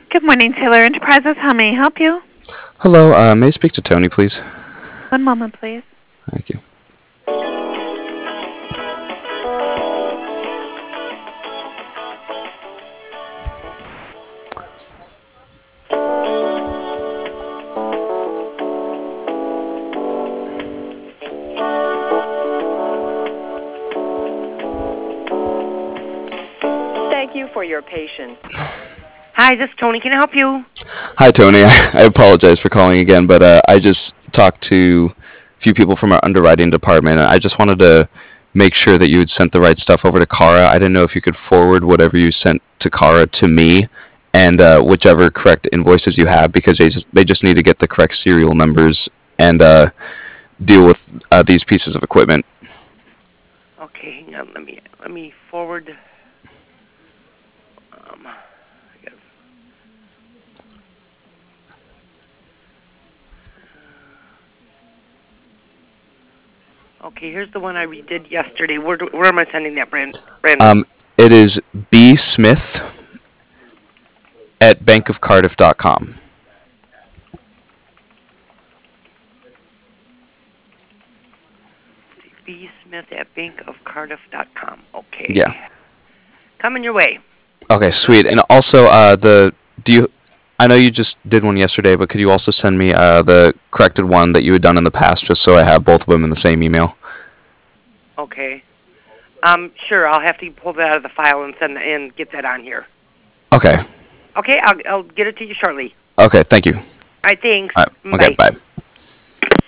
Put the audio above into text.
Good morning, Taylor Enterprises. How may I help you? Hello, may I speak to Tony, please? One moment, please. Thank you. Thank you for your patience. Hi, this is Tony. Can I help you? Hi, Tony. I apologize for calling again, but I just talked to a few people from our underwriting department, and I just wanted to make sure that you had sent the right stuff over to Kara. I didn't know if you could forward whatever you sent to Kara to me, and whichever correct invoices you have, because they just need to get the correct serial numbers and deal with these pieces of equipment. Okay, hang on. Let me forward. I guess. Okay, here's the one I redid yesterday. Where am I sending that, Brandon? It is B Smith at bankofcardiff.com. B Smith at bankofcardiff.com. Okay, Yeah. coming your way. Okay, sweet. And also, do you? I know you just did one yesterday, but could you also send me the corrected one that you had done in the past, just so I have both of them in the same email? Okay. Sure. I'll have to pull that out of the file and get that on here. Okay. Okay, I'll get it to you shortly. Okay. Thank you. All right, thanks. All right. Okay. Bye. Bye.